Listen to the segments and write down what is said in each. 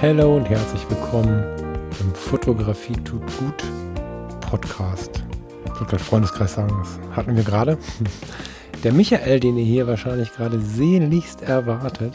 Hallo und herzlich willkommen im Fotografie tut gut Podcast. Ich wollte gerade Freundeskreis sagen, das hatten wir gerade. Der Michael, den ihr hier wahrscheinlich gerade sehnlichst erwartet,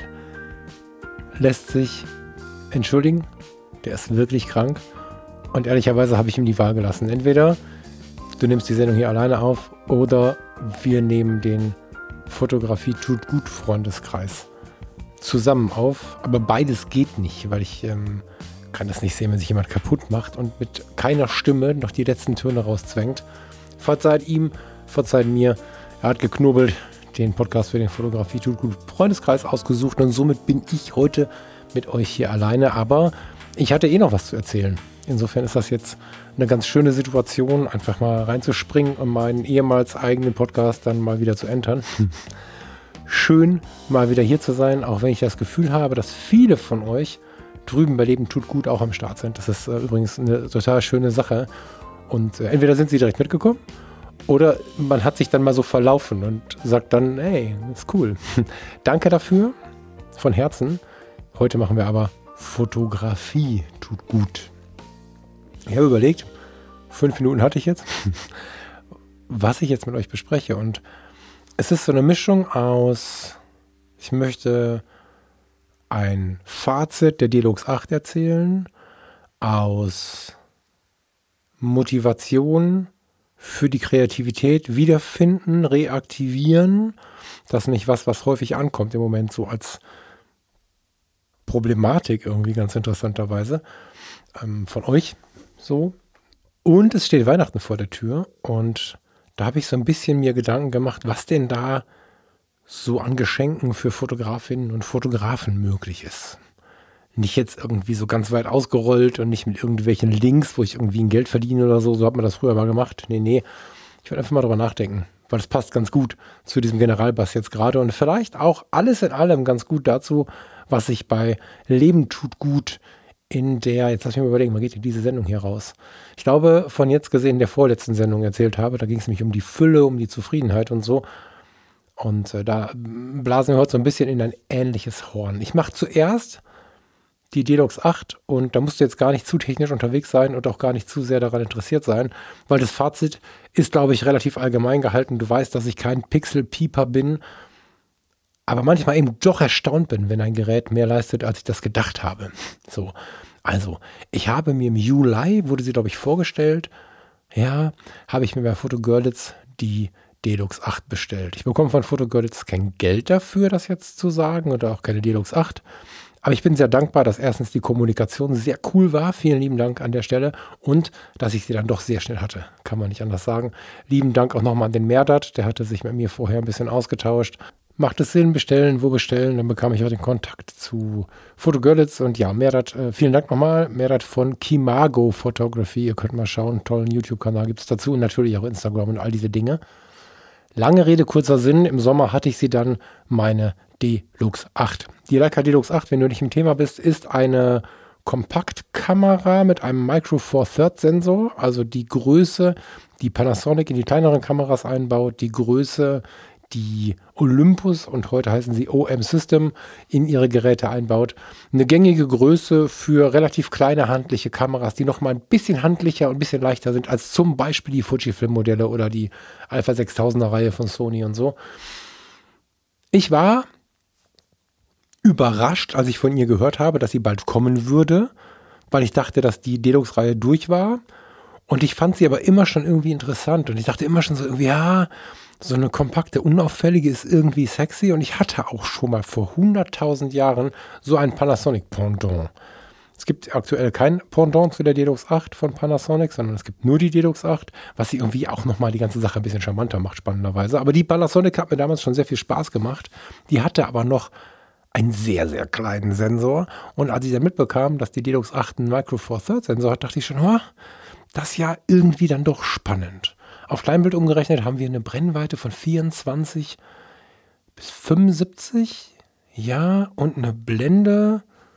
lässt sich entschuldigen. Der ist wirklich krank. Und ehrlicherweise habe ich ihm die Wahl gelassen. Entweder du nimmst die Sendung hier alleine auf oder wir nehmen den Fotografie tut gut Freundeskreis zusammen auf. Aber beides geht nicht, weil ich kann das nicht sehen, wenn sich jemand kaputt macht und mit keiner Stimme noch die letzten Töne rauszwängt. Verzeiht ihm, verzeiht mir. Er hat geknobelt, den Podcast für den Fotografie tut gut Freundeskreis ausgesucht und somit bin ich heute mit euch hier alleine. Aber ich hatte noch was zu erzählen. Insofern ist das jetzt eine ganz schöne Situation, einfach mal reinzuspringen und meinen ehemals eigenen Podcast dann mal wieder zu entern. Schön, mal wieder hier zu sein, auch wenn ich das Gefühl habe, dass viele von euch drüben bei Leben tut gut auch am Start sind. Das ist übrigens eine total schöne Sache. Und entweder sind sie direkt mitgekommen oder man hat sich dann mal so verlaufen und sagt dann, hey, ist cool. Danke dafür, von Herzen. Heute machen wir aber Fotografie tut gut. Ich habe überlegt, 5 Minuten hatte ich jetzt, was ich jetzt mit euch bespreche. Und es ist so eine Mischung aus, ich möchte ein Fazit der Deluxe 8 erzählen, aus Motivation für die Kreativität wiederfinden, reaktivieren. Das ist nicht was häufig ankommt im Moment so als Problematik irgendwie ganz interessanterweise von euch so. Und es steht Weihnachten vor der Tür und da habe ich so ein bisschen mir Gedanken gemacht, was denn da so an Geschenken für Fotografinnen und Fotografen möglich ist. Nicht jetzt irgendwie so ganz weit ausgerollt und nicht mit irgendwelchen Links, wo ich irgendwie ein Geld verdiene oder so. So hat man das früher mal gemacht. Nee. Ich will einfach mal drüber nachdenken, weil das passt ganz gut zu diesem Generalbass jetzt gerade und vielleicht auch alles in allem ganz gut dazu, was ich bei Leben tut gut in der, jetzt lass mich mal überlegen, wann geht diese Sendung hier raus? Ich glaube, von jetzt gesehen der vorletzten Sendung erzählt habe. Da ging es nämlich um die Fülle, um die Zufriedenheit und so. Und da blasen wir heute so ein bisschen in ein ähnliches Horn. Ich mache zuerst die Deluxe 8 und da musst du jetzt gar nicht zu technisch unterwegs sein und auch gar nicht zu sehr daran interessiert sein, weil das Fazit ist, glaube ich, relativ allgemein gehalten. Du weißt, dass ich kein Pixel-Pieper bin, aber manchmal eben doch erstaunt bin, wenn ein Gerät mehr leistet, als ich das gedacht habe. So, also, ich habe mir im Juli, wurde sie, glaube ich, vorgestellt, ja, habe ich mir bei Fotogörlitz die Deluxe 8 bestellt. Ich bekomme von Fotogörlitz kein Geld dafür, das jetzt zu sagen, oder auch keine Deluxe 8. Aber ich bin sehr dankbar, dass erstens die Kommunikation sehr cool war. Vielen lieben Dank an der Stelle. Und dass ich sie dann doch sehr schnell hatte. Kann man nicht anders sagen. Lieben Dank auch nochmal an den Merdat. Der hatte sich mit mir vorher ein bisschen ausgetauscht. Macht es Sinn, bestellen, wo bestellen? Dann bekam ich auch den Kontakt zu Fotogörlitz. Und ja, Merdat, vielen Dank nochmal. Merdat von Kimago Photography. Ihr könnt mal schauen. Einen tollen YouTube-Kanal gibt es dazu. Und natürlich auch Instagram und all diese Dinge. Lange Rede, kurzer Sinn. Im Sommer hatte ich sie dann, meine Deluxe 8. Die Leica Deluxe 8, wenn du nicht im Thema bist, ist eine Kompaktkamera mit einem Micro Four Thirds Sensor. Also die Größe, die Panasonic in die kleineren Kameras einbaut, die Größe, die Olympus und heute heißen sie OM System in ihre Geräte einbaut. Eine gängige Größe für relativ kleine handliche Kameras, die nochmal ein bisschen handlicher und ein bisschen leichter sind als zum Beispiel die Fujifilm-Modelle oder die Alpha 6000er Reihe von Sony und so. Ich war überrascht, als ich von ihr gehört habe, dass sie bald kommen würde, weil ich dachte, dass die Deluxe-Reihe durch war. Und ich fand sie aber immer schon irgendwie interessant. Und ich dachte immer schon so irgendwie, ja, so eine kompakte, unauffällige ist irgendwie sexy. Und ich hatte auch schon mal vor 100.000 Jahren so ein Panasonic-Pendant. Es gibt aktuell kein Pendant zu der Deluxe 8 von Panasonic, sondern es gibt nur die Deluxe 8, was sie irgendwie auch nochmal die ganze Sache ein bisschen charmanter macht, spannenderweise. Aber die Panasonic hat mir damals schon sehr viel Spaß gemacht. Die hatte aber noch einen sehr, sehr kleinen Sensor. Und als ich dann mitbekam, dass die Deluxe 8 einen Micro Four Thirds Sensor hat, dachte ich schon, das ist ja irgendwie dann doch spannend. Auf Kleinbild umgerechnet haben wir eine Brennweite von 24 bis 75, ja, und eine Blende,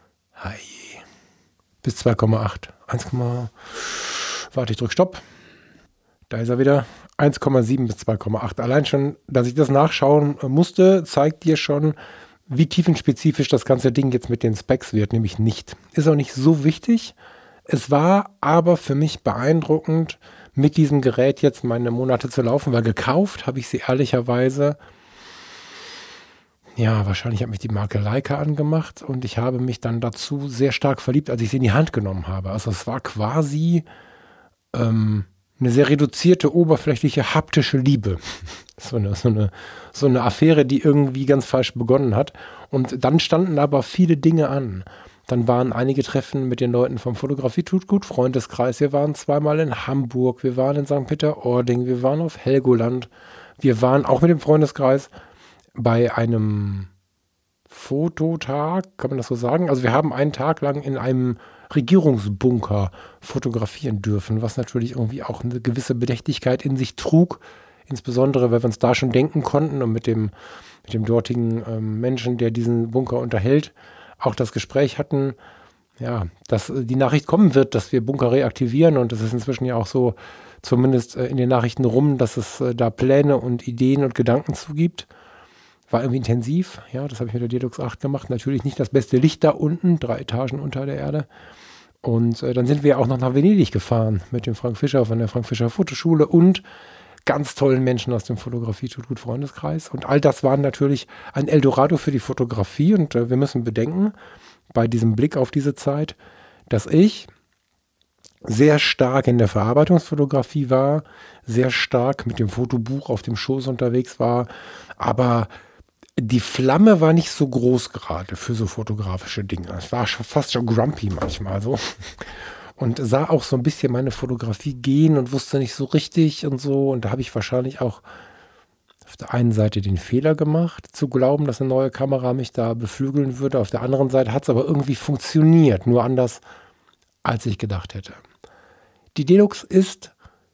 bis 2,8. Warte, ich drücke Stopp. Da ist er wieder. 1,7 bis 2,8. Allein schon, dass ich das nachschauen musste, zeigt dir schon, wie tiefenspezifisch das ganze Ding jetzt mit den Specs wird, nämlich nicht. Ist auch nicht so wichtig. Es war aber für mich beeindruckend, mit diesem Gerät jetzt meine Monate zu laufen, weil gekauft habe ich sie ehrlicherweise, ja, wahrscheinlich hat mich die Marke Leica angemacht und ich habe mich dann dazu sehr stark verliebt, als ich sie in die Hand genommen habe. Also es war quasi eine sehr reduzierte, oberflächliche, haptische Liebe. So eine Affäre, die irgendwie ganz falsch begonnen hat. Und dann standen aber viele Dinge an. Dann waren einige Treffen mit den Leuten vom Fotografie tut gut Freundeskreis. Wir waren zweimal in Hamburg, wir waren in St. Peter-Ording, wir waren auf Helgoland. Wir waren auch mit dem Freundeskreis bei einem Fototag, kann man das so sagen? Also wir haben einen Tag lang in einem Regierungsbunker fotografieren dürfen, was natürlich irgendwie auch eine gewisse Bedächtigkeit in sich trug, insbesondere weil wir uns da schon denken konnten und mit dem dortigen Menschen, der diesen Bunker unterhält, auch das Gespräch hatten, ja, dass die Nachricht kommen wird, dass wir Bunker reaktivieren und das ist inzwischen ja auch so, zumindest in den Nachrichten rum, dass es da Pläne und Ideen und Gedanken zugibt. War irgendwie intensiv, ja, das habe ich mit der Dedux 8 gemacht. Natürlich nicht das beste Licht da unten, 3 Etagen unter der Erde. Und dann sind wir auch noch nach Venedig gefahren mit dem Frank Fischer von der Frank Fischer Fotoschule und ganz tollen Menschen aus dem Fotografie tut gut Freundeskreis. Und all das war natürlich ein Eldorado für die Fotografie. Und wir müssen bedenken, bei diesem Blick auf diese Zeit, dass ich sehr stark in der Verarbeitungsfotografie war, sehr stark mit dem Fotobuch auf dem Schoß unterwegs war, aber die Flamme war nicht so groß gerade für so fotografische Dinge. Es war fast schon grumpy manchmal so. Und sah auch so ein bisschen meine Fotografie gehen und wusste nicht so richtig und so. Und da habe ich wahrscheinlich auch auf der einen Seite den Fehler gemacht, zu glauben, dass eine neue Kamera mich da beflügeln würde. Auf der anderen Seite hat es aber irgendwie funktioniert, nur anders, als ich gedacht hätte. Die Dedux ist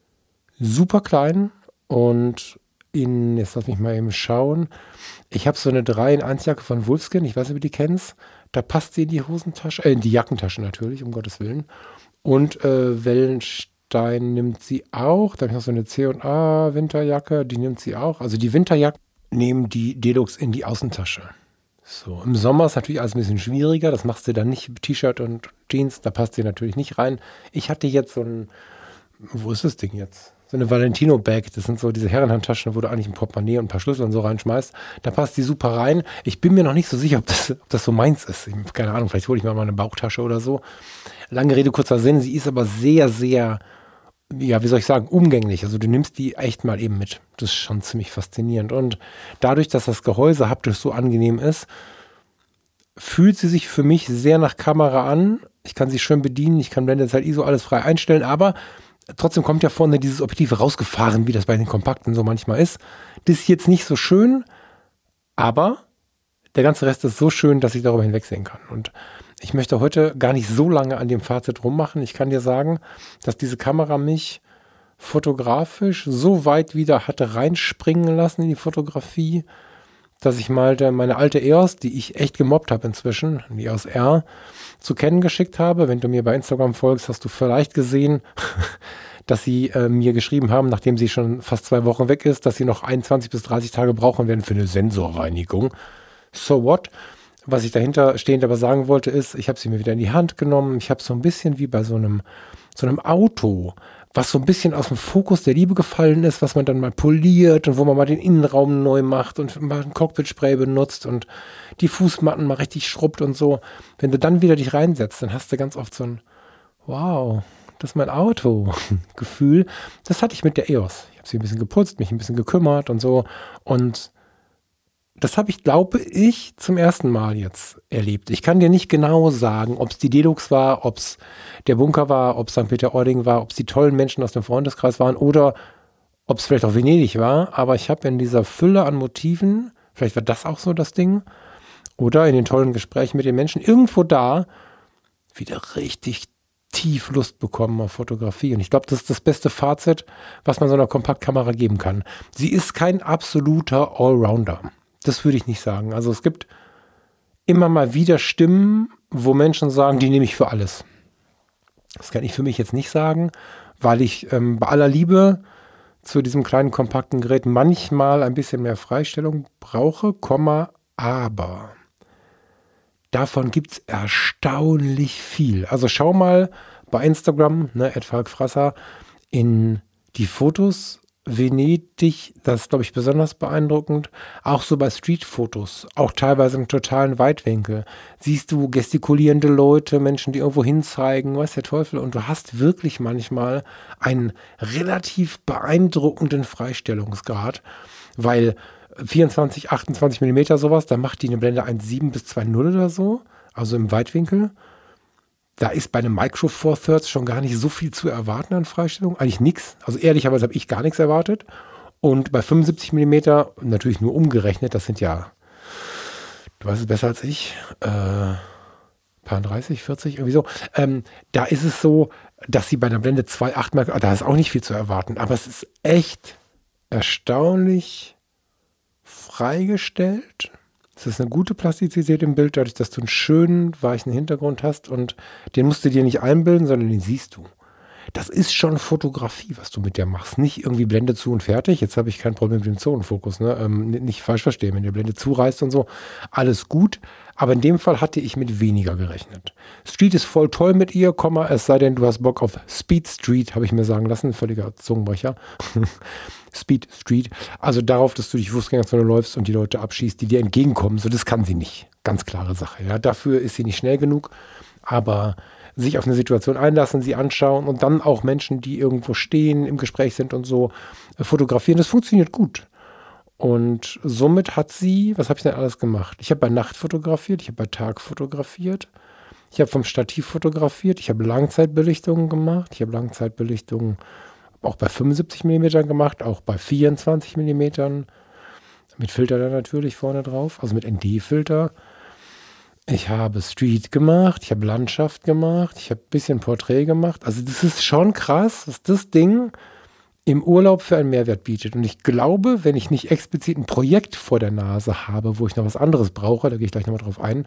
super klein und jetzt lass mich mal eben schauen. Ich habe so eine 3-in-1-Jacke von Wolfskin, ich weiß nicht, ob du die kennst. Da passt sie in die Hosentasche, in die Jackentasche natürlich, um Gottes Willen. Und Wellenstein nimmt sie auch. Dann habe ich noch so eine C&A Winterjacke, die nimmt sie auch. Also die Winterjacken nehmen die Dedux in die Außentasche. So, im Sommer ist natürlich alles ein bisschen schwieriger. Das machst du dann nicht mit T-Shirt und Jeans, da passt sie natürlich nicht rein. Ich hatte jetzt so ein, wo ist das Ding jetzt? So eine Valentino-Bag, das sind so diese Herrenhandtaschen, wo du eigentlich ein Portemonnaie und ein paar Schlüssel und so reinschmeißt. Da passt die super rein. Ich bin mir noch nicht so sicher, ob das so meins ist. Ich habe keine Ahnung, vielleicht hole ich mir mal eine Bauchtasche oder so. Lange Rede, kurzer Sinn. Sie ist aber sehr, sehr, ja, wie soll ich sagen, umgänglich. Also du nimmst die echt mal eben mit. Das ist schon ziemlich faszinierend. Und dadurch, dass das Gehäuse haptisch so angenehm ist, fühlt sie sich für mich sehr nach Kamera an. Ich kann sie schön bedienen. Ich kann Blendezeit ISO alles frei einstellen, aber trotzdem kommt ja vorne dieses Objektiv rausgefahren, wie das bei den Kompakten so manchmal ist. Das ist jetzt nicht so schön, aber der ganze Rest ist so schön, dass ich darüber hinwegsehen kann. Und ich möchte heute gar nicht so lange an dem Fazit rummachen. Ich kann dir sagen, dass diese Kamera mich fotografisch so weit wieder hatte reinspringen lassen in die Fotografie, dass ich mal meine alte EOS, die ich echt gemobbt habe inzwischen, die EOS R, zu kennen geschickt habe. Wenn du mir bei Instagram folgst, hast du vielleicht gesehen, dass sie mir geschrieben haben, nachdem sie schon fast 2 Wochen weg ist, dass sie noch 21 bis 30 Tage brauchen werden für eine Sensorreinigung. So what? Was ich dahinter stehend aber sagen wollte ist, ich habe sie mir wieder in die Hand genommen. Ich habe so ein bisschen wie bei so einem Auto, was so ein bisschen aus dem Fokus der Liebe gefallen ist, was man dann mal poliert und wo man mal den Innenraum neu macht und mal ein Cockpit-Spray benutzt und die Fußmatten mal richtig schrubbt und so. Wenn du dann wieder dich reinsetzt, dann hast du ganz oft so ein wow, das ist mein Auto-Gefühl. Das hatte ich mit der EOS. Ich habe sie ein bisschen geputzt, mich ein bisschen gekümmert und so. Und das habe ich, glaube ich, zum ersten Mal jetzt erlebt. Ich kann dir nicht genau sagen, ob es die Dedux war, ob es der Bunker war, ob es St. Peter-Ording war, ob es die tollen Menschen aus dem Freundeskreis waren oder ob es vielleicht auch Venedig war. Aber ich habe in dieser Fülle an Motiven, vielleicht war das auch so das Ding, oder in den tollen Gesprächen mit den Menschen, irgendwo da wieder richtig tief Lust bekommen auf Fotografie. Und ich glaube, das ist das beste Fazit, was man so einer Kompaktkamera geben kann. Sie ist kein absoluter Allrounder. Das würde ich nicht sagen. Also es gibt immer mal wieder Stimmen, wo Menschen sagen, die nehme ich für alles. Das kann ich für mich jetzt nicht sagen, weil ich bei aller Liebe zu diesem kleinen kompakten Gerät manchmal ein bisschen mehr Freistellung brauche, aber davon gibt es erstaunlich viel. Also schau mal bei Instagram, ne, @falkfrasser, in die Fotos. Venedig, das ist, glaube ich, besonders beeindruckend. Auch so bei Streetfotos, auch teilweise im totalen Weitwinkel. Siehst du gestikulierende Leute, Menschen, die irgendwo hinzeigen, weiß der Teufel. Und du hast wirklich manchmal einen relativ beeindruckenden Freistellungsgrad, weil 24, 28 Millimeter sowas, da macht die eine Blende 1,7 bis 2,0 oder so, also im Weitwinkel. Da ist bei einem Micro Four Thirds schon gar nicht so viel zu erwarten an Freistellung. Eigentlich nichts. Also ehrlicherweise habe ich gar nichts erwartet. Und bei 75 Millimeter, natürlich nur umgerechnet, das sind ja, du weißt es besser als ich, paar 30, 40, irgendwie so. Da ist es so, dass sie bei einer Blende 2,8 mal, da ist auch nicht viel zu erwarten. Aber es ist echt erstaunlich freigestellt. Es ist eine gute Plastizität im Bild, dadurch, dass du einen schönen, weichen Hintergrund hast und den musst du dir nicht einbilden, sondern den siehst du. Das ist schon Fotografie, was du mit der machst. Nicht irgendwie Blende zu und fertig. Jetzt habe ich kein Problem mit dem Zonenfokus. Ne? Nicht falsch verstehen, wenn der Blende zureißt und so. Alles gut. Aber in dem Fall hatte ich mit weniger gerechnet. Street ist voll toll mit ihr, es sei denn, du hast Bock auf Speed Street, habe ich mir sagen lassen. Völliger Zungenbrecher. Speed Street. Also darauf, dass du durch die Fußgängerzone läufst und die Leute abschießt, die dir entgegenkommen. So, das kann sie nicht. Ganz klare Sache. Ja? Dafür ist sie nicht schnell genug. Aber sich auf eine Situation einlassen, sie anschauen und dann auch Menschen, die irgendwo stehen, im Gespräch sind und so, fotografieren. Das funktioniert gut. Und somit hat sie, was habe ich denn alles gemacht? Ich habe bei Nacht fotografiert, ich habe bei Tag fotografiert, ich habe vom Stativ fotografiert, ich habe Langzeitbelichtungen gemacht, ich habe Langzeitbelichtungen auch bei 75 mm gemacht, auch bei 24 mm, mit Filter dann natürlich vorne drauf, also mit ND-Filter. Ich habe Street gemacht, ich habe Landschaft gemacht, ich habe ein bisschen Porträt gemacht. Also das ist schon krass, was das Ding im Urlaub für einen Mehrwert bietet. Und ich glaube, wenn ich nicht explizit ein Projekt vor der Nase habe, wo ich noch was anderes brauche, da gehe ich gleich nochmal drauf ein,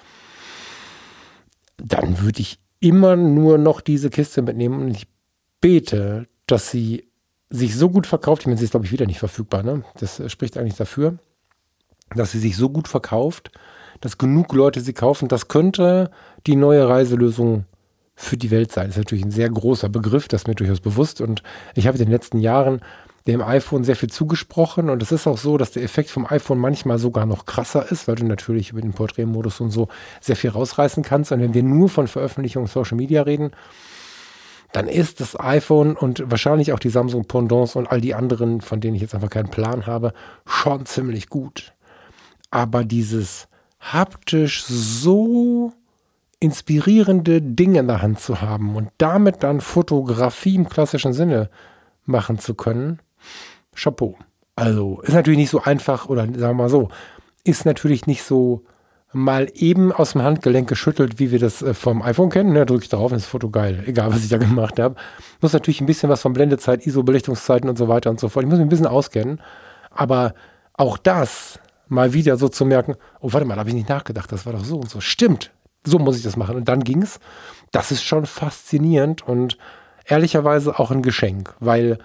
dann würde ich immer nur noch diese Kiste mitnehmen. Und ich bete, dass sie sich so gut verkauft, ich meine, sie ist, glaube ich, wieder nicht verfügbar, ne? Das spricht eigentlich dafür, dass sie sich so gut verkauft, dass genug Leute sie kaufen. Das könnte die neue Reiselösung für die Welt sein. Das ist natürlich ein sehr großer Begriff, das ist mir durchaus bewusst. Und ich habe in den letzten Jahren dem iPhone sehr viel zugesprochen. Und es ist auch so, dass der Effekt vom iPhone manchmal sogar noch krasser ist, weil du natürlich über den Porträtmodus und so sehr viel rausreißen kannst. Und wenn wir nur von Veröffentlichung Social Media reden, dann ist das iPhone und wahrscheinlich auch die Samsung Pendants und all die anderen, von denen ich jetzt einfach keinen Plan habe, schon ziemlich gut. Aber dieses haptisch so inspirierende Dinge in der Hand zu haben und damit dann Fotografie im klassischen Sinne machen zu können, Chapeau. Also ist natürlich nicht so einfach, oder sagen wir mal so, ist natürlich nicht so mal eben aus dem Handgelenk geschüttelt, wie wir das vom iPhone kennen. Ne, drücke ich drauf und ist das Foto geil, egal was ich da gemacht habe. Muss natürlich ein bisschen was von Blendezeit, ISO-Belichtungszeiten und so weiter und so fort. Ich muss mich ein bisschen auskennen, aber auch das mal wieder so zu merken, oh, warte mal, da habe ich nicht nachgedacht, das war doch so und so. Stimmt, so muss ich das machen. Und dann ging's. Das ist schon faszinierend und ehrlicherweise auch ein Geschenk, weil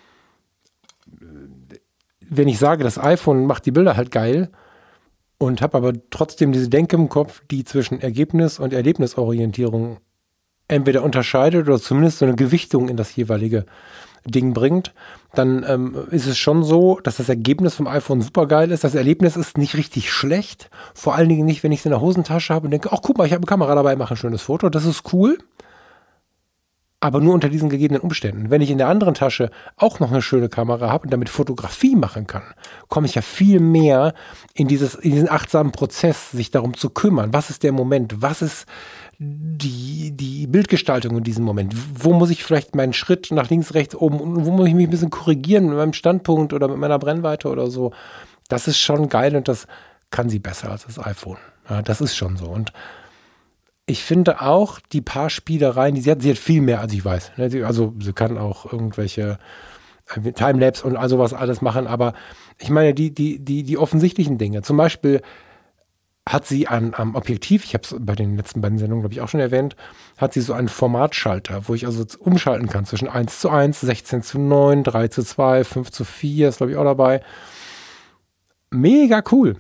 wenn ich sage, das iPhone macht die Bilder halt geil und habe aber trotzdem diese Denke im Kopf, die zwischen Ergebnis und Erlebnisorientierung entweder unterscheidet oder zumindest so eine Gewichtung in das jeweilige Ding bringt, dann ist es schon so, dass das Ergebnis vom iPhone super geil ist. Das Erlebnis ist nicht richtig schlecht. Vor allen Dingen nicht, wenn ich es in der Hosentasche habe und denke, ach guck mal, ich habe eine Kamera dabei, mache ein schönes Foto. Das ist cool. Aber nur unter diesen gegebenen Umständen. Wenn ich in der anderen Tasche auch noch eine schöne Kamera habe und damit Fotografie machen kann, komme ich ja viel mehr in diesen achtsamen Prozess, sich darum zu kümmern. Was ist der Moment? Was ist die Bildgestaltung in diesem Moment? Wo muss ich vielleicht meinen Schritt nach links, rechts, oben und wo muss ich mich ein bisschen korrigieren mit meinem Standpunkt oder mit meiner Brennweite oder so? Das ist schon geil und das kann sie besser als das iPhone. Ja, das ist schon so. Und ich finde auch, die paar Spielereien, sie hat viel mehr, als ich weiß. Also sie kann auch irgendwelche Timelapse und all sowas alles machen, aber ich meine, die offensichtlichen Dinge. Zum Beispiel hat sie am Objektiv, ich habe es bei den letzten beiden Sendungen, glaube ich, auch schon erwähnt, hat sie so einen Formatschalter, wo ich also umschalten kann zwischen 1:1, 16:9, 3:2, 5:4, ist glaube ich auch dabei. Mega cool.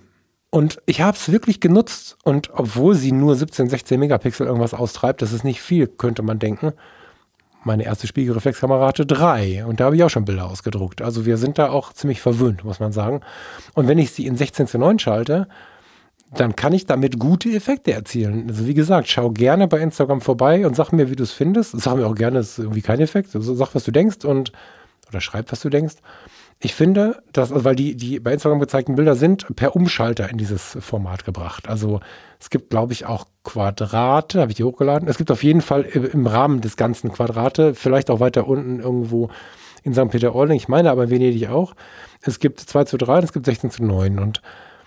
Und ich habe es wirklich genutzt. Und obwohl sie nur 17, 16 Megapixel irgendwas austreibt, das ist nicht viel, könnte man denken. Meine erste Spiegelreflexkamera hatte 3 und da habe ich auch schon Bilder ausgedruckt. Also wir sind da auch ziemlich verwöhnt, muss man sagen. Und wenn ich sie in 16:9 schalte, dann kann ich damit gute Effekte erzielen. Also wie gesagt, schau gerne bei Instagram vorbei und sag mir, wie du es findest. Sag mir auch gerne, es ist irgendwie kein Effekt. Also sag, was du denkst oder schreib, was du denkst. Ich finde, dass, also weil die bei Instagram gezeigten Bilder sind per Umschalter in dieses Format gebracht. Also es gibt, glaube ich, auch Quadrate, habe ich die hochgeladen. Es gibt auf jeden Fall im Rahmen des Ganzen Quadrate, vielleicht auch weiter unten irgendwo in St. Peter-Ording. Ich meine aber in Venedig auch. Es gibt 2:3 und es gibt 16:9. Und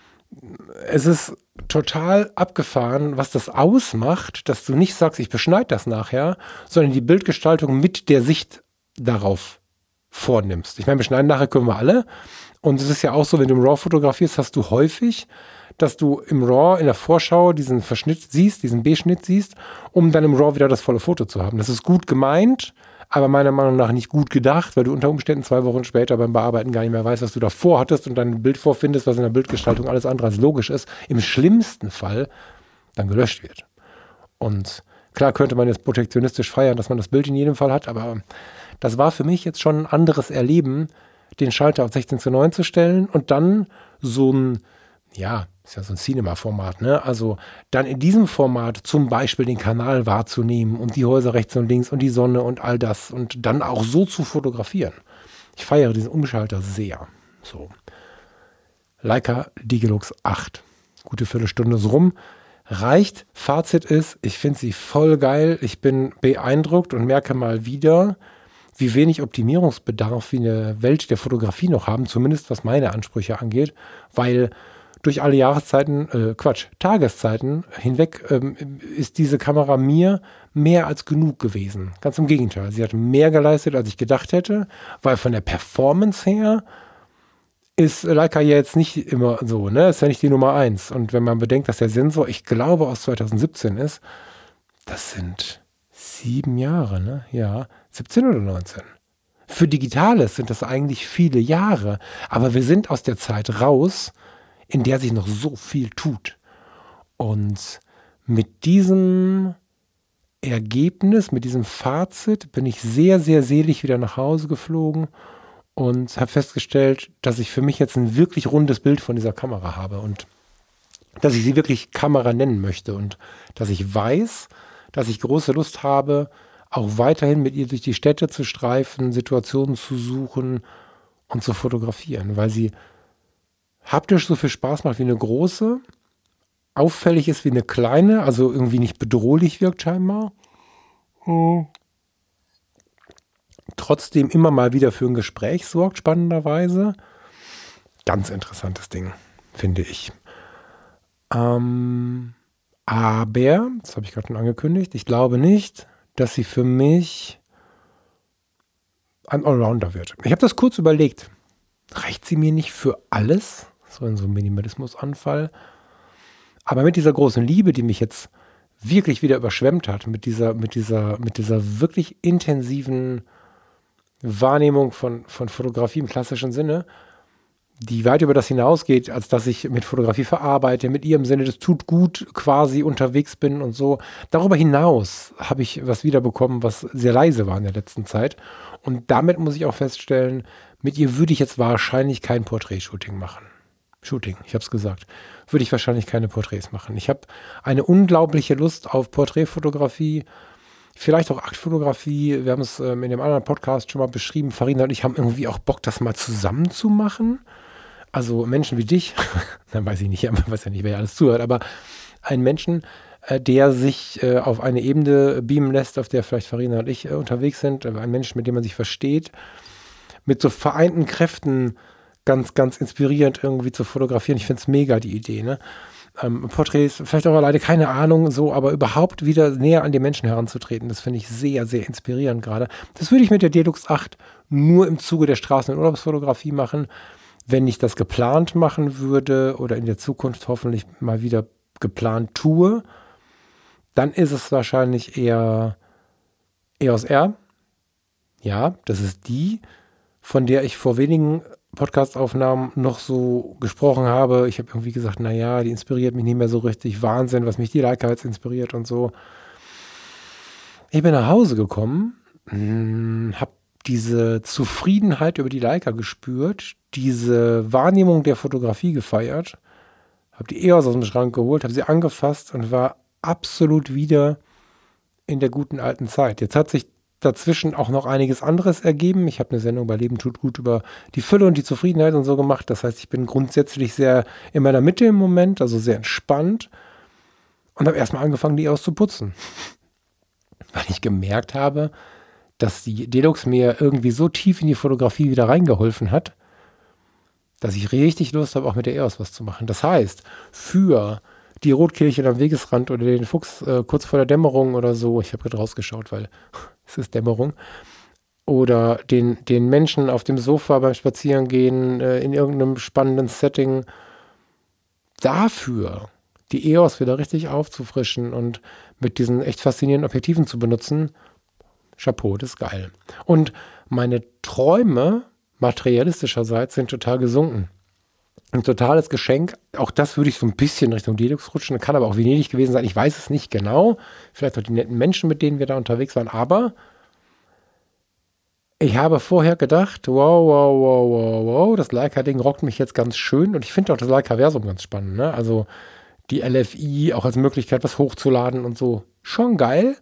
es ist total abgefahren, was das ausmacht, dass du nicht sagst, ich beschneide das nachher, sondern die Bildgestaltung mit der Sicht darauf vornimmst. Ich meine, beschneiden nachher können wir alle. Und es ist ja auch so, wenn du im RAW fotografierst, hast du häufig, dass du im RAW in der Vorschau diesen Verschnitt siehst, diesen B-Schnitt siehst, um dann im RAW wieder das volle Foto zu haben. Das ist gut gemeint, aber meiner Meinung nach nicht gut gedacht, weil du unter Umständen 2 Wochen später beim Bearbeiten gar nicht mehr weißt, was du davor hattest und dann ein Bild vorfindest, was in der Bildgestaltung alles andere als logisch ist, im schlimmsten Fall dann gelöscht wird. Und klar könnte man jetzt protektionistisch feiern, dass man das Bild in jedem Fall hat, aber das war für mich jetzt schon ein anderes Erleben, den Schalter auf 16:9 zu stellen und dann so ein, ja, ist ja so ein Cinema-Format, ne? Also dann in diesem Format zum Beispiel den Kanal wahrzunehmen und die Häuser rechts und links und die Sonne und all das und dann auch so zu fotografieren. Ich feiere diesen Umschalter sehr. So. Leica Digelux 8. Gute Viertelstunde ist rum. Reicht. Fazit ist, ich finde sie voll geil. Ich bin beeindruckt und merke mal wieder, wie wenig Optimierungsbedarf wir in der Welt der Fotografie noch haben, zumindest was meine Ansprüche angeht, weil durch alle Tageszeiten hinweg ist diese Kamera mir mehr als genug gewesen. Ganz im Gegenteil, sie hat mehr geleistet, als ich gedacht hätte, weil von der Performance her ist Leica ja jetzt nicht immer so, ne? Ist ja nicht die Nummer 1. Und wenn man bedenkt, dass der Sensor, ich glaube, aus 2017 ist, das sind 7 Jahre, ne? Ja, 17 oder 19. Für Digitales sind das eigentlich viele Jahre, aber wir sind aus der Zeit raus, in der sich noch so viel tut. Und mit diesem Ergebnis, mit diesem Fazit bin ich sehr, sehr selig wieder nach Hause geflogen und habe festgestellt, dass ich für mich jetzt ein wirklich rundes Bild von dieser Kamera habe und dass ich sie wirklich Kamera nennen möchte und dass ich weiß, dass ich große Lust habe, auch weiterhin mit ihr durch die Städte zu streifen, Situationen zu suchen und zu fotografieren, weil sie haptisch so viel Spaß macht wie eine große, auffällig ist wie eine kleine, also irgendwie nicht bedrohlich wirkt scheinbar. Trotzdem immer mal wieder für ein Gespräch sorgt, spannenderweise. Ganz interessantes Ding, finde ich. Aber, das habe ich gerade schon angekündigt, ich glaube nicht, dass sie für mich ein Allrounder wird. Ich habe das kurz überlegt. Reicht sie mir nicht für alles? So in so einem Minimalismusanfall. Aber mit dieser großen Liebe, die mich jetzt wirklich wieder überschwemmt hat, mit dieser wirklich intensiven Wahrnehmung von Fotografie im klassischen Sinne, die weit über das hinausgeht, als dass ich mit Fotografie verarbeite, mit ihr im Sinne des tut gut quasi unterwegs bin und so. Darüber hinaus habe ich was wiederbekommen, was sehr leise war in der letzten Zeit. Und damit muss ich auch feststellen, mit ihr würde ich jetzt wahrscheinlich kein Porträtshooting machen. Ich habe es gesagt. Würde ich wahrscheinlich keine Porträts machen. Ich habe eine unglaubliche Lust auf Porträtfotografie, vielleicht auch Aktfotografie. Wir haben es in dem anderen Podcast schon mal beschrieben. Farina und ich haben irgendwie auch Bock, das mal zusammen zu machen. Also Menschen wie dich, dann weiß ich nicht, man weiß ja nicht, wer alles zuhört, aber ein Menschen, der sich auf eine Ebene beamen lässt, auf der vielleicht Farina und ich unterwegs sind, ein Mensch, mit dem man sich versteht, mit so vereinten Kräften ganz, ganz inspirierend irgendwie zu fotografieren. Ich finde es mega, die Idee, ne? Porträts, vielleicht auch alleine, keine Ahnung, so, aber überhaupt wieder näher an die Menschen heranzutreten, das finde ich sehr, sehr inspirierend gerade. Das würde ich mit der Digelux 8 nur im Zuge der Straßen- und Urlaubsfotografie machen. Wenn ich das geplant machen würde oder in der Zukunft hoffentlich mal wieder geplant tue, dann ist es wahrscheinlich eher EOS R. Ja, das ist die, von der ich vor wenigen Podcast-Aufnahmen noch so gesprochen habe. Ich habe irgendwie gesagt, naja, die inspiriert mich nicht mehr so richtig. Wahnsinn, was mich die Leica jetzt inspiriert und so. Ich bin nach Hause gekommen, habe diese Zufriedenheit über die Leica gespürt, diese Wahrnehmung der Fotografie gefeiert, habe die EOS aus dem Schrank geholt, habe sie angefasst und war absolut wieder in der guten alten Zeit. Jetzt hat sich dazwischen auch noch einiges anderes ergeben. Ich habe eine Sendung bei Leben tut gut über die Fülle und die Zufriedenheit und so gemacht. Das heißt, ich bin grundsätzlich sehr in meiner Mitte im Moment, also sehr entspannt und habe erstmal angefangen, die auszuputzen. Weil ich gemerkt habe, dass die Delux mir irgendwie so tief in die Fotografie wieder reingeholfen hat, dass ich richtig Lust habe, auch mit der EOS was zu machen. Das heißt, für die Rotkehlchen am Wegesrand oder den Fuchs kurz vor der Dämmerung oder so, ich habe gerade rausgeschaut, weil es ist Dämmerung, oder den Menschen auf dem Sofa beim Spazierengehen in irgendeinem spannenden Setting, dafür die EOS wieder richtig aufzufrischen und mit diesen echt faszinierenden Objektiven zu benutzen, Chapeau, das ist geil. Und meine Träume materialistischerseits sind total gesunken. Ein totales Geschenk. Auch das würde ich so ein bisschen Richtung Delux rutschen. Kann aber auch Venedig gewesen sein. Ich weiß es nicht genau. Vielleicht auch die netten Menschen, mit denen wir da unterwegs waren. Aber ich habe vorher gedacht, wow, das Leica-Ding rockt mich jetzt ganz schön. Und ich finde auch das Leica-Versum ganz spannend. Ne? Also die LFI auch als Möglichkeit, was hochzuladen und so. Schon geil.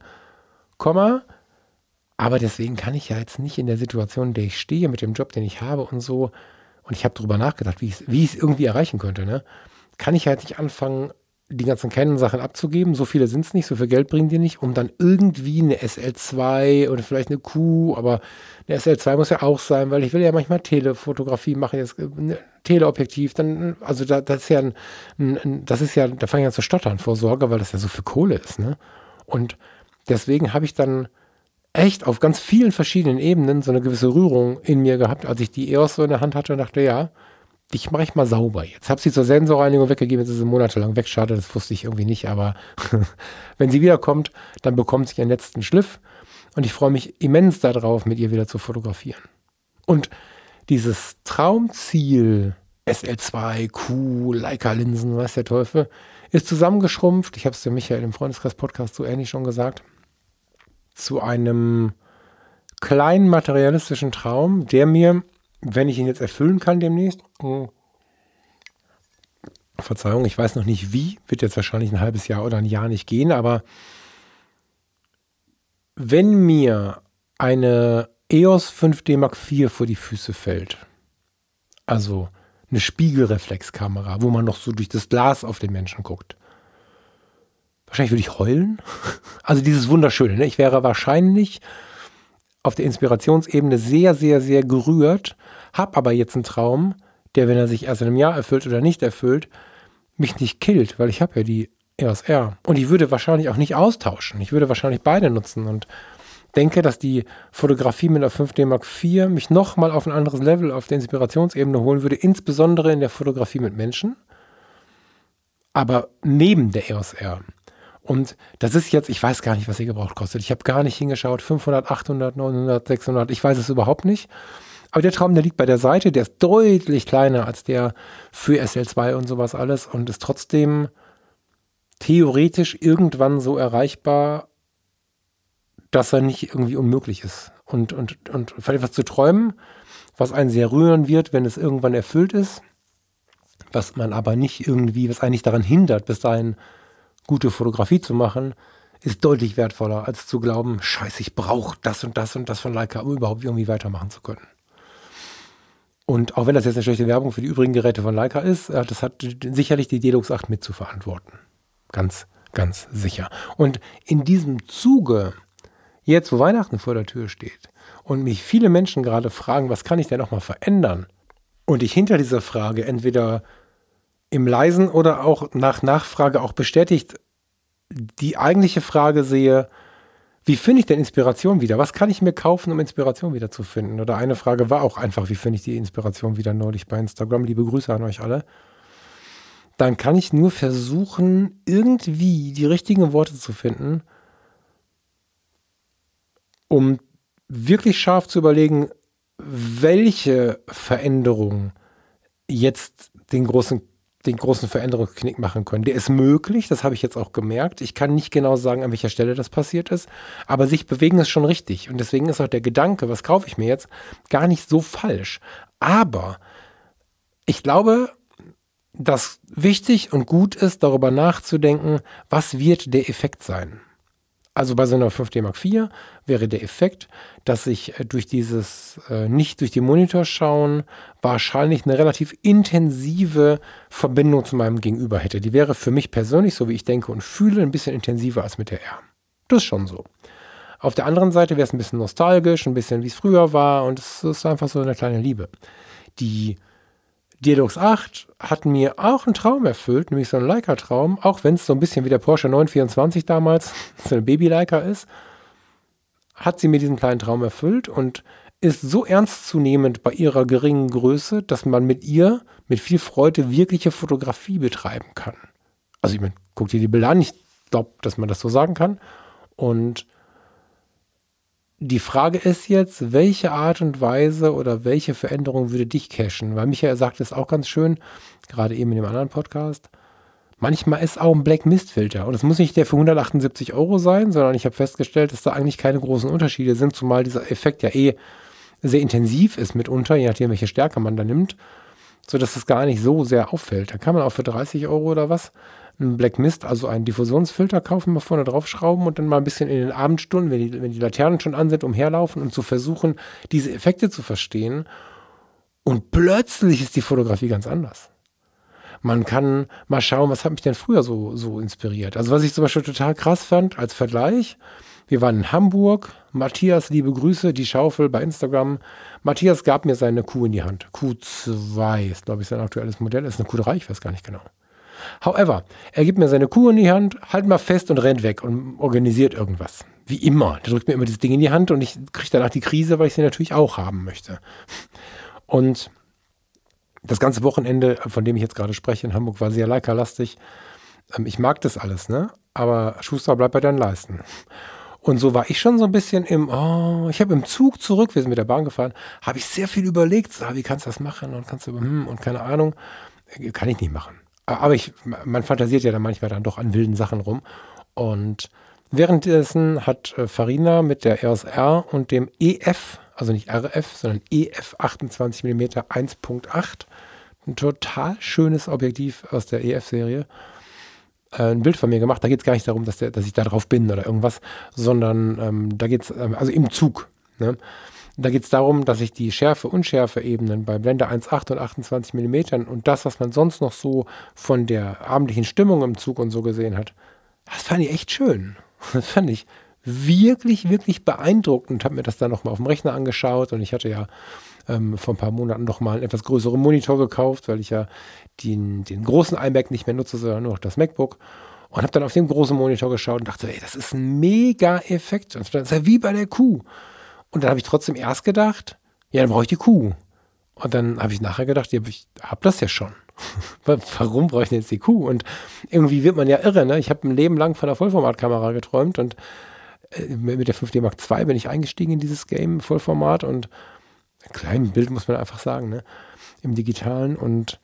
Aber deswegen kann ich ja jetzt nicht in der Situation, in der ich stehe, mit dem Job, den ich habe und so, und ich habe darüber nachgedacht, wie ich es irgendwie erreichen könnte, ne? Kann ich halt nicht anfangen, die ganzen Canon-Sachen abzugeben, so viele sind es nicht, so viel Geld bringen die nicht, um dann irgendwie eine SL2 oder vielleicht eine Q, aber eine SL2 muss ja auch sein, weil ich will ja manchmal Telefotografie machen, jetzt ein Teleobjektiv, dann, also das ist ja da fange ich an zu stottern vor Sorge, weil das ja so viel Kohle ist, ne? Und deswegen habe ich dann echt auf ganz vielen verschiedenen Ebenen so eine gewisse Rührung in mir gehabt, als ich die EOS so in der Hand hatte und dachte, ja, dich mache ich mal sauber jetzt. Habe sie zur Sensorreinigung weggegeben, jetzt ist sie monatelang weg. Schade, das wusste ich irgendwie nicht, aber wenn sie wiederkommt, dann bekommt sie ihren letzten Schliff und ich freue mich immens darauf, mit ihr wieder zu fotografieren. Und dieses Traumziel SL2, Q, Leica-Linsen, weiß der Teufel, ist zusammengeschrumpft. Ich habe es dem Michael im Freundeskreis-Podcast so ähnlich schon gesagt, zu einem kleinen materialistischen Traum, der mir, wenn ich ihn jetzt erfüllen kann demnächst, Verzeihung, ich weiß noch nicht wie, wird jetzt wahrscheinlich ein halbes Jahr oder ein Jahr nicht gehen, aber wenn mir eine EOS 5D Mark IV vor die Füße fällt, also eine Spiegelreflexkamera, wo man noch so durch das Glas auf den Menschen guckt, wahrscheinlich würde ich heulen. Also dieses Wunderschöne, ne? Ich wäre wahrscheinlich auf der Inspirationsebene sehr, sehr, sehr gerührt, habe aber jetzt einen Traum, der, wenn er sich erst in einem Jahr erfüllt oder nicht erfüllt, mich nicht killt, weil ich habe ja die EOS R. Und ich würde wahrscheinlich auch nicht austauschen. Ich würde wahrscheinlich beide nutzen und denke, dass die Fotografie mit der 5D Mark IV mich nochmal auf ein anderes Level auf der Inspirationsebene holen würde, insbesondere in der Fotografie mit Menschen, aber neben der EOS R. Und das ist jetzt, ich weiß gar nicht, was sie gebraucht kostet. Ich habe gar nicht hingeschaut. 500, 800, 900, 600, ich weiß es überhaupt nicht. Aber der Traum, der liegt bei der Seite, der ist deutlich kleiner als der für SL2 und sowas alles und ist trotzdem theoretisch irgendwann so erreichbar, dass er nicht irgendwie unmöglich ist. Und von etwas zu träumen, was einen sehr rühren wird, wenn es irgendwann erfüllt ist, was man aber nicht irgendwie, was eigentlich daran hindert, bis dahin gute Fotografie zu machen, ist deutlich wertvoller, als zu glauben, scheiße, ich brauche das und das und das von Leica, um überhaupt irgendwie weitermachen zu können. Und auch wenn das jetzt eine schlechte Werbung für die übrigen Geräte von Leica ist, das hat sicherlich die Delux 8 mit zu verantworten. Ganz, ganz sicher. Und in diesem Zuge, jetzt wo Weihnachten vor der Tür steht und mich viele Menschen gerade fragen, was kann ich denn noch mal verändern? Und ich hinter dieser Frage entweder im Leisen oder auch nach Nachfrage auch bestätigt die eigentliche Frage sehe, wie finde ich denn Inspiration wieder? Was kann ich mir kaufen, um Inspiration wieder zu finden? Oder eine Frage war auch einfach, wie finde ich die Inspiration wieder neulich bei Instagram? Liebe Grüße an euch alle. Dann kann ich nur versuchen, irgendwie die richtigen Worte zu finden, um wirklich scharf zu überlegen, welche Veränderung jetzt den großen Veränderungsknick machen können. Der ist möglich, das habe ich jetzt auch gemerkt. Ich kann nicht genau sagen, an welcher Stelle das passiert ist, aber sich bewegen ist schon richtig. Und deswegen ist auch der Gedanke, was kaufe ich mir jetzt, gar nicht so falsch. Aber ich glaube, dass wichtig und gut ist, darüber nachzudenken, was wird der Effekt sein. Also bei so einer 5D Mark IV wäre der Effekt, dass ich durch dieses nicht durch die Monitor schauen wahrscheinlich eine relativ intensive Verbindung zu meinem Gegenüber hätte. Die wäre für mich persönlich, so wie ich denke und fühle, ein bisschen intensiver als mit der R. Das ist schon so. Auf der anderen Seite wäre es ein bisschen nostalgisch, ein bisschen wie es früher war und es ist einfach so eine kleine Liebe. Die Dialux 8 hat mir auch einen Traum erfüllt, nämlich so einen Leica-Traum, auch wenn es so ein bisschen wie der Porsche 924 damals, so eine Baby-Leica ist, hat sie mir diesen kleinen Traum erfüllt und ist so ernstzunehmend bei ihrer geringen Größe, dass man mit ihr mit viel Freude wirkliche Fotografie betreiben kann. Also ich meine, guck dir die Bilder an, ich glaube, dass man das so sagen kann. Und die Frage ist jetzt, welche Art und Weise oder welche Veränderung würde dich cashen? Weil Michael sagt es auch ganz schön, gerade eben in dem anderen Podcast, manchmal ist auch ein Black Mist Filter. Und es muss nicht der für 178 € sein, sondern ich habe festgestellt, dass da eigentlich keine großen Unterschiede sind, zumal dieser Effekt ja sehr intensiv ist mitunter, je nachdem, welche Stärke man da nimmt, sodass es gar nicht so sehr auffällt. Da kann man auch für 30 € oder was einen Black Mist, also einen Diffusionsfilter kaufen, mal vorne draufschrauben und dann mal ein bisschen in den Abendstunden, wenn die Laternen schon an sind, umherlaufen und zu versuchen, diese Effekte zu verstehen. Und plötzlich ist die Fotografie ganz anders. Man kann mal schauen, was hat mich denn früher so inspiriert. Also was ich zum Beispiel total krass fand als Vergleich, wir waren in Hamburg, Matthias, liebe Grüße, die Schaufel bei Instagram. Matthias gab mir seine Kuh in die Hand. Q2 ist, glaube ich, sein aktuelles Modell. Ist eine Q3, ich weiß gar nicht genau. However, er gibt mir seine Kuh in die Hand, halt mal fest und rennt weg und organisiert irgendwas. Wie immer. Der drückt mir immer dieses Ding in die Hand und ich kriege danach die Krise, weil ich sie natürlich auch haben möchte. Und das ganze Wochenende, von dem ich jetzt gerade spreche, in Hamburg war sehr Leica-lastig. Ich mag das alles, ne? Aber Schuster, bleib bei deinen Leisten. Und so war ich schon so ein bisschen ich habe im Zug zurück, wir sind mit der Bahn gefahren, habe ich sehr viel überlegt, so, wie kannst du das machen und kannst du, und keine Ahnung, kann ich nicht machen. Aber man fantasiert ja dann manchmal dann doch an wilden Sachen rum. Und währenddessen hat Farina mit der EOS R und dem EF, also nicht RF, sondern EF 28 mm 1.8, ein total schönes Objektiv aus der EF-Serie, ein Bild von mir gemacht. Da geht es gar nicht darum, dass ich da drauf bin oder irgendwas, sondern da geht es, also im Zug, ne? Da geht es darum, dass ich die Schärfe-Unschärfe-Ebenen bei Blende 1.8 und 28 mm und das, was man sonst noch so von der abendlichen Stimmung im Zug und so gesehen hat, das fand ich echt schön. Das fand ich wirklich, wirklich beeindruckend und habe mir das dann nochmal auf dem Rechner angeschaut und ich hatte ja vor ein paar Monaten nochmal einen etwas größeren Monitor gekauft, weil ich ja den großen iMac nicht mehr nutze, sondern nur noch das MacBook. Und habe dann auf dem großen Monitor geschaut und dachte, ey, das ist ein Mega-Effekt. Das ist ja wie bei der Kuh. Und dann habe ich trotzdem erst gedacht, ja, dann brauche ich die Kuh. Und dann habe ich nachher gedacht, ja, ich habe das ja schon. Warum brauche ich denn jetzt die Kuh? Und irgendwie wird man ja irre, ne? Ich habe ein Leben lang von der Vollformatkamera geträumt und mit der 5D Mark II bin ich eingestiegen in dieses Game, Vollformat und ein kleines Bild, muss man einfach sagen, ne? Im Digitalen. Und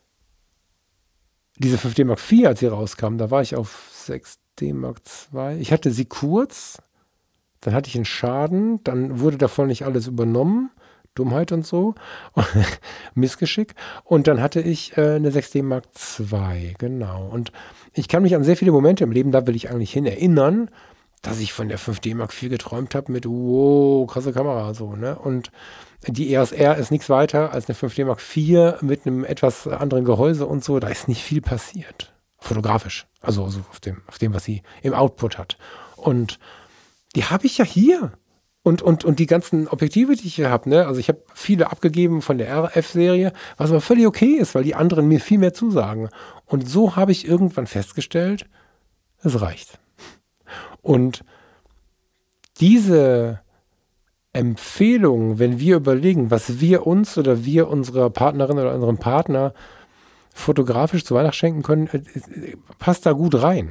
diese 5D Mark IV, als sie rauskam, da war ich auf 6D Mark II. Ich hatte sie kurz, dann hatte ich einen Schaden, dann wurde davon nicht alles übernommen, Dummheit und so, Missgeschick. Und dann hatte ich eine 6D Mark II, genau. Und ich kann mich an sehr viele Momente im Leben, da will ich eigentlich hin erinnern, dass ich von der 5D Mark IV geträumt habe mit, wow, krasse Kamera, so, ne? Und die EOS R ist nichts weiter als eine 5D Mark IV mit einem etwas anderen Gehäuse und so. Da ist nicht viel passiert. Fotografisch. Also auf dem, was sie im Output hat. Und die habe ich ja hier. Und die ganzen Objektive, die ich hier habe, ne? Also ich habe viele abgegeben von der RF-Serie, was aber völlig okay ist, weil die anderen mir viel mehr zusagen. Und so habe ich irgendwann festgestellt, es reicht. Und diese Empfehlung, wenn wir überlegen, was wir uns oder wir unserer Partnerin oder unserem Partner fotografisch zu Weihnachten schenken können, passt da gut rein.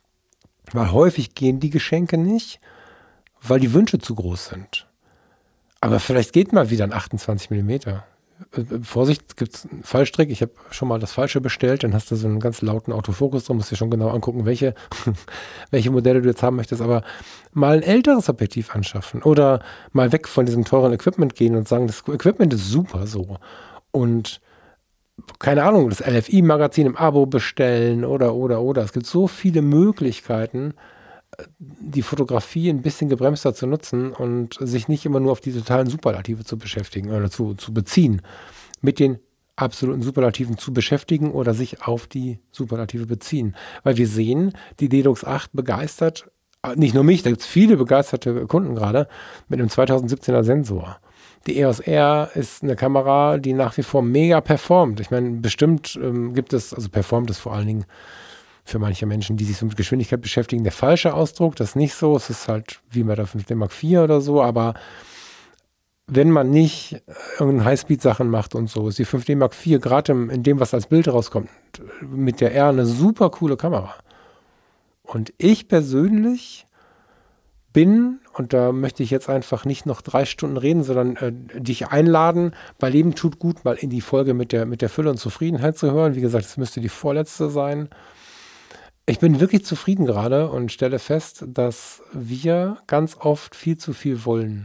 Weil häufig gehen die Geschenke nicht, weil die Wünsche zu groß sind. Aber vielleicht geht mal wieder ein 28 Millimeter. Vorsicht, gibt es einen Fallstrick. Ich habe schon mal das Falsche bestellt. Dann hast du so einen ganz lauten Autofokus drin. Musst dir schon genau angucken, welche Modelle du jetzt haben möchtest. Aber mal ein älteres Objektiv anschaffen oder mal weg von diesem teuren Equipment gehen und sagen, das Equipment ist super so. Und keine Ahnung, das LFI-Magazin im Abo bestellen oder. Es gibt so viele Möglichkeiten, die Fotografie ein bisschen gebremster zu nutzen und sich nicht immer nur auf die totalen Superlative zu beschäftigen oder zu beziehen, mit den absoluten Superlativen zu beschäftigen oder sich auf die Superlative beziehen. Weil wir sehen, die D-Lux 8 begeistert, nicht nur mich, da gibt es viele begeisterte Kunden gerade, mit einem 2017er Sensor. Die EOS R ist eine Kamera, die nach wie vor mega performt. Ich meine, bestimmt gibt es, also performt ist vor allen Dingen für manche Menschen, die sich so mit Geschwindigkeit beschäftigen, der falsche Ausdruck. Das ist nicht so. Es ist halt wie bei der 5D Mark IV oder so. Aber wenn man nicht irgendeine Highspeed-Sachen macht und so, ist die 5D Mark IV gerade in dem, was als Bild rauskommt, mit der R eine super coole Kamera. Und ich persönlich bin, und da möchte ich jetzt einfach nicht noch 3 Stunden reden, sondern dich einladen, bei Leben tut gut, mal in die Folge mit der Fülle und Zufriedenheit zu hören. Wie gesagt, es müsste die vorletzte sein. Ich bin wirklich zufrieden gerade und stelle fest, dass wir ganz oft viel zu viel wollen.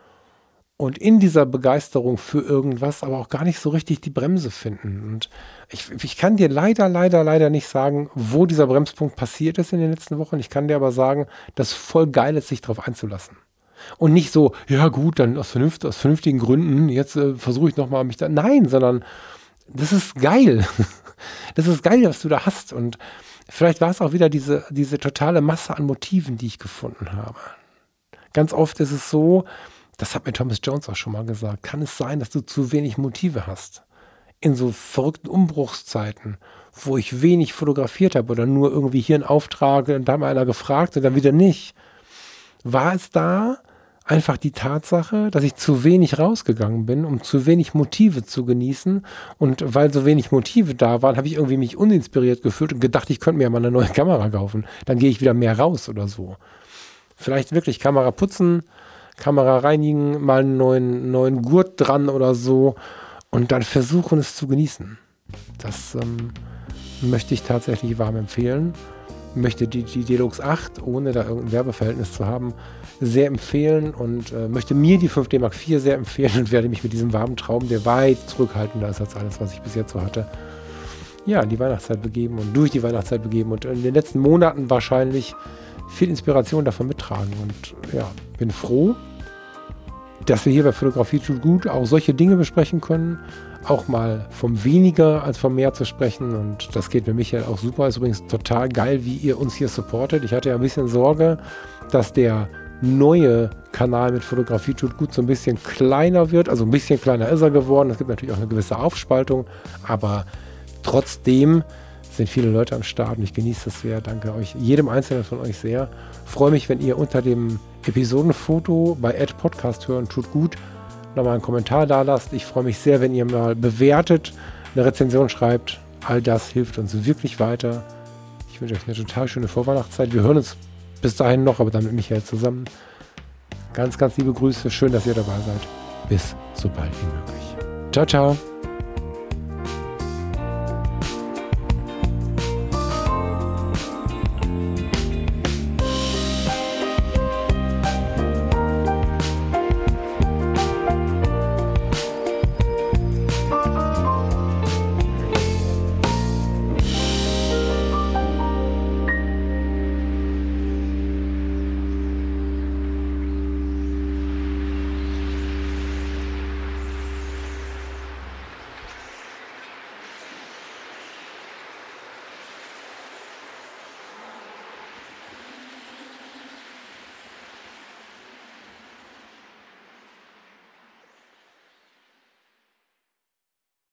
Und in dieser Begeisterung für irgendwas aber auch gar nicht so richtig die Bremse finden. Und ich kann dir leider nicht sagen, wo dieser Bremspunkt passiert ist in den letzten Wochen. Ich kann dir aber sagen, dass voll geil ist, sich darauf einzulassen. Und nicht so, ja gut, dann aus vernünftigen Gründen, jetzt versuche ich nochmal mich da. Nein, sondern das ist geil. Das ist geil, was du da hast. Und vielleicht war es auch wieder diese totale Masse an Motiven, die ich gefunden habe. Ganz oft ist es so, das hat mir Thomas Jones auch schon mal gesagt, kann es sein, dass du zu wenig Motive hast? In so verrückten Umbruchszeiten, wo ich wenig fotografiert habe oder nur irgendwie hier einen Auftrag und da hat mal einer gefragt und dann wieder nicht. War es da einfach die Tatsache, dass ich zu wenig rausgegangen bin, um zu wenig Motive zu genießen? Und weil so wenig Motive da waren, habe ich irgendwie mich uninspiriert gefühlt und gedacht, ich könnte mir ja mal eine neue Kamera kaufen. Dann gehe ich wieder mehr raus oder so. Vielleicht wirklich Kamera putzen, Kamera reinigen, mal einen neuen Gurt dran oder so und dann versuchen, es zu genießen. Das möchte ich tatsächlich warm empfehlen. Möchte die D-Lux 8, ohne da irgendein Werbeverhältnis zu haben, sehr empfehlen und möchte mir die 5D Mark IV sehr empfehlen und werde mich mit diesem warmen Traum, der weit zurückhaltender ist als alles, was ich bis jetzt so hatte, ja, in die Weihnachtszeit begeben und durch die Weihnachtszeit begeben und in den letzten Monaten wahrscheinlich viel Inspiration davon mittragen. Und ja, bin froh, dass wir hier bei Fotografie tut gut auch solche Dinge besprechen können, auch mal vom Weniger als vom Mehr zu sprechen. Und das geht mit Michael auch super. Ist übrigens total geil, wie ihr uns hier supportet. Ich hatte ja ein bisschen Sorge, dass der neue Kanal mit Fotografie tut gut so ein bisschen kleiner wird. Also ein bisschen kleiner ist er geworden. Es gibt natürlich auch eine gewisse Aufspaltung, aber trotzdem sind viele Leute am Start und ich genieße das sehr. Danke euch, jedem Einzelnen von euch sehr. Freue mich, wenn ihr unter dem Episodenfoto bei @podcast hören tut gut nochmal einen Kommentar da lasst. Ich freue mich sehr, wenn ihr mal bewertet, eine Rezension schreibt. All das hilft uns wirklich weiter. Ich wünsche euch eine total schöne Vorweihnachtszeit. Wir hören uns bis dahin noch, aber dann mit Michael zusammen. Ganz liebe Grüße. Schön, dass ihr dabei seid. Bis so bald wie möglich. Ciao, ciao.